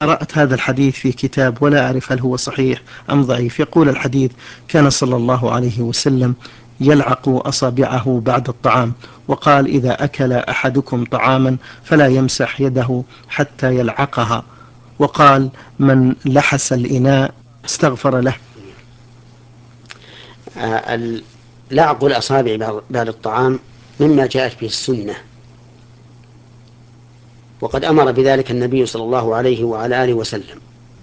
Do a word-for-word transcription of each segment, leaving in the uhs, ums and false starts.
قرأت هذا الحديث في كتاب ولا أعرف هل هو صحيح أم ضعيف. يقول الحديث: كان صلى الله عليه وسلم يلعق أصابعه بعد الطعام، وقال: إذا أكل أحدكم طعاما فلا يمسح يده حتى يلعقها، وقال: من لحس الإناء استغفر له. آه، لعق الأصابع بعد الطعام مما جاءت به السنة، وقد أمر بذلك النبي صلى الله عليه وعلى آله وسلم.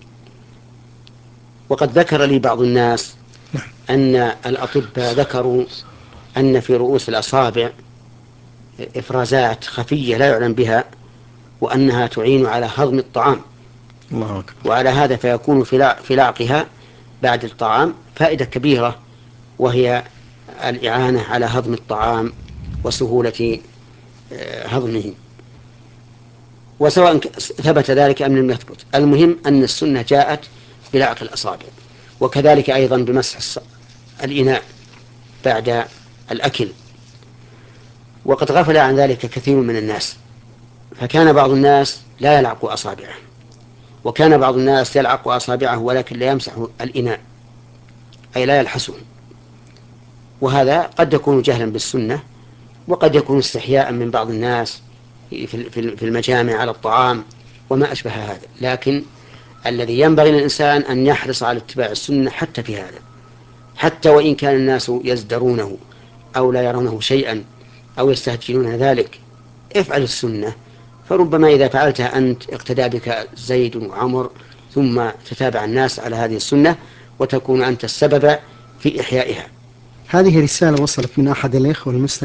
وقد ذكر لي بعض الناس أن الأطباء ذكروا أن في رؤوس الأصابع إفرازات خفية لا يعلم بها، وأنها تعين على هضم الطعام. الله أكبر. وعلى هذا فيكون في لعقها بعد الطعام فائدة كبيرة، وهي الإعانة على هضم الطعام وسهولة هضمه. وسواء ثبت ذلك أم لم يثبت، المهم أن السنة جاءت بلعق الأصابع، وكذلك أيضا بمسح الإناء بعد الأكل. وقد غفل عن ذلك كثير من الناس، فكان بعض الناس لا يلعق أصابعه، وكان بعض الناس يلعق أصابعه ولكن لا يمسح الإناء، أي لا يلحسه. وهذا قد يكون جهلا بالسنة، وقد يكون استحياء من بعض الناس في المجامع على الطعام وما أشبه هذا. لكن الذي ينبغي للإنسان أن يحرص على اتباع السنة حتى في هذا، حتى وإن كان الناس يزدرونه أو لا يرونه شيئا أو يستهجنون ذلك. افعل السنة، فربما إذا فعلتها أنت اقتدى بك زيد وعمر، ثم تتابع الناس على هذه السنة وتكون أنت السبب في إحيائها. هذه رسالة وصلت من أحد الإخوة المسلمين